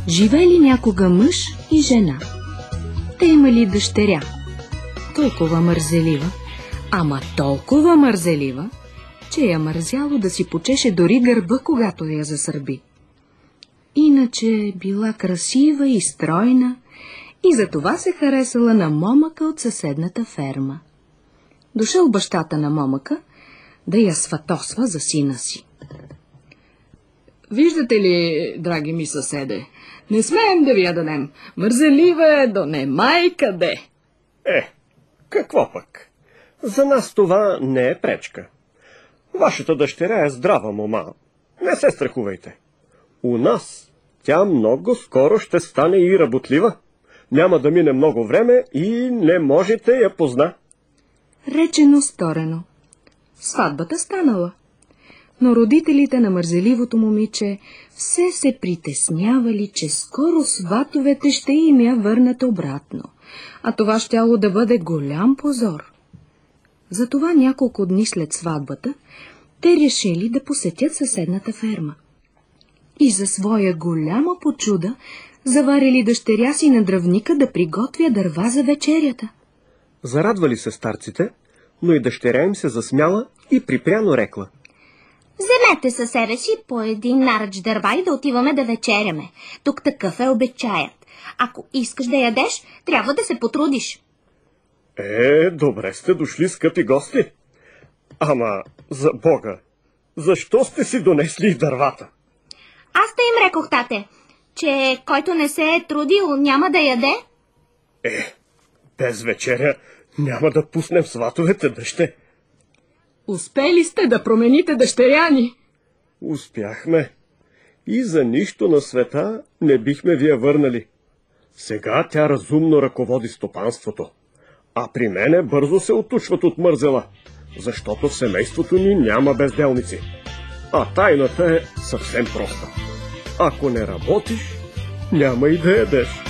Живели някога мъж и жена. Те имали дъщеря. Толкова мързелива, ама толкова мързелива, че я мързяло да си почеше дори гърба, когато я засърби. Иначе била красива и стройна и затова се харесала на момъка от съседната ферма. Дошъл бащата на момъка да я сватосва за сина си. Виждате ли, драги ми съседе, не смеем да ви я дадем. Мързелива е до немай къде. Какво пък? За нас това не е пречка. Вашата дъщеря е здрава мома. Не се страхувайте. У нас тя много скоро ще стане и работлива. Няма да мине много време и не можете я позна. Речено сторено. Сватбата станала. Но родителите на мързеливото момиче все се притеснявали, че скоро сватовете ще им я върнат обратно, а това щяло да бъде голям позор. Затова няколко дни след сватбата те решили да посетят съседната ферма. И за своя голяма почуда заварили дъщеря си на дръвника да приготвя дърва за вечерята. Зарадвали се старците, но и дъщеря им се засмяла и припряно рекла: Вземете съседа си по един наръч дърва и да отиваме да вечеряме. Тук такъв е обичаят. Ако искаш да ядеш, трябва да се потрудиш. Добре сте дошли, скъпи гости. Ама, за Бога, защо сте си донесли дървата? Аз те им рекох, тате, че който не се е трудил, няма да яде. Без вечеря няма да пуснем сватовете, дъще. Успели сте да промените дъщеря ни. Успяхме. И за нищо на света не бихме ви я върнали. Сега тя разумно ръководи стопанството. А при мене бързо се отучват от мързела, защото в семейството ни няма безделници. А тайната е съвсем проста. Ако не работиш, няма и да ядеш.